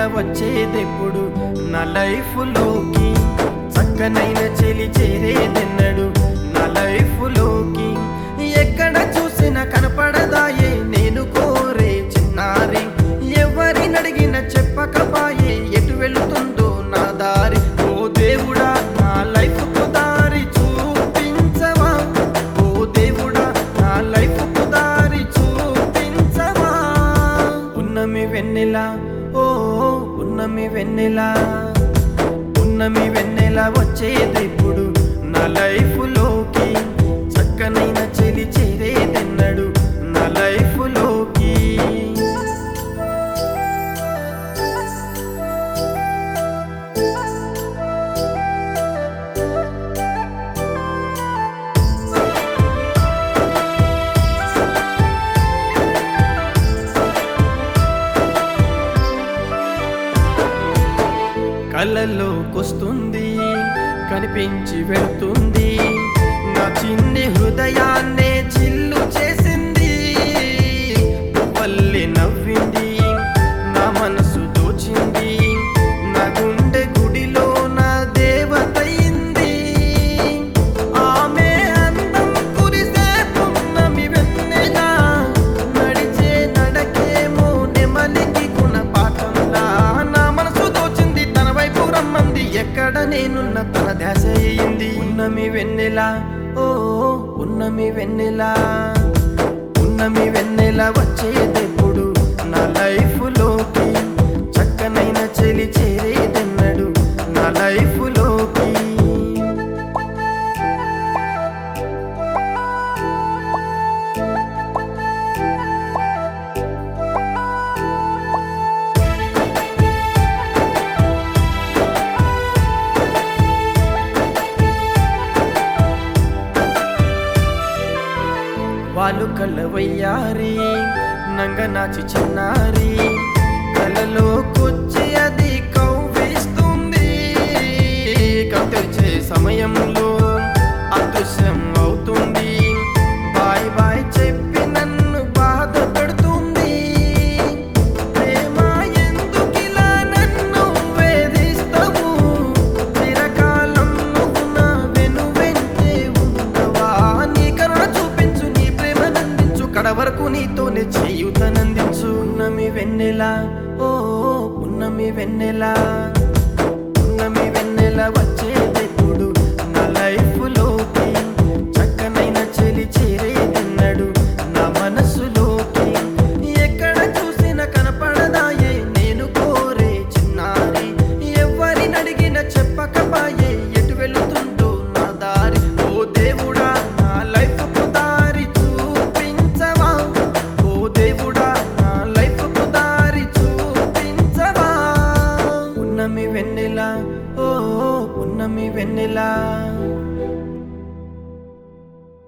వచ్చేదెప్పుడు నా లైఫ్లోకి, చక్కనైన చెలి చేరేదెన్నడు నా లైఫ్లోకి. ఎక్కడ చూసినా కనపడదాయే నేను కోరే చిన్నారి, ఎవరినడిగిన చెప్పకపాయే ఎటు వెళుతుందో నా దారి. ఓ దేవుడా నా లైఫ్కు దారి చూపించవా, ఓ దేవుడా నా లైఫ్కు దారి చూపించవా. ఉన్నమి వెన్నెలా, ఓ ఉన్నమి వెన్నెలా, ఉన్నమి వెన్నెలా వచ్చేదెప్పుడు నా లైఫ్లోకి, చక్కనైన చెలి చేరేదెన్నడు నా లైఫ్లోకి. కలలోకొస్తుంది కనిపించి వెళ్తుంది, నా చిన్ని హృదయాన్నే చిల్లు చేసింది. పల్లె నవ్వింది నా మనసు దోచింది, నా గుండె గుడిలో నా దేవతయింది. ఆమె అందం కురిసే పున్నమి వెన్నెలా, నడిచే నడకేమో నెమలికి గుణపాఠంలా. నా మనసు దోచింది తన వైపు రమ్మంది, ఎక్కడ నేనున్న తన ధ్యాస అయింది. ఉన్నమి వెన్నెలా, ఓ ఉన్నమి వెన్నెలా, ఉన్నమి వెన్నెలా వచ్చేదెప్పుడు నా లైఫ్లోకి, చక్కనైన చెలి చేరేదెన్నడు నా లైఫ్లోకి. వాళ్ళు కళ్ళవయ్యారి నంగనాచి చిన్నారి, కలలోకొచ్చి అది కవ్విస్తుంది. కవ్వించే సమయంలో అదృశ్యం అవుతుంది, బాయ్ బాయ్ చెప్పి నన్ను బాధ పెడుతుంది. ప్రేమ ఎందుకిలా నన్ను వేధిస్తావు, చిరకాలం నువ్వు నా వెనువెంటే ఉండవా. నీ కరుణ చూపించు, నీ ప్రేమ నందించు, కడవరకు నీతోనే చేయుతనందించు. ఉన్నమి వెన్నెలా, ఓ ఉన్నమి వెన్నెలా, ఉన్నమి వెన్నెలా వచ్చి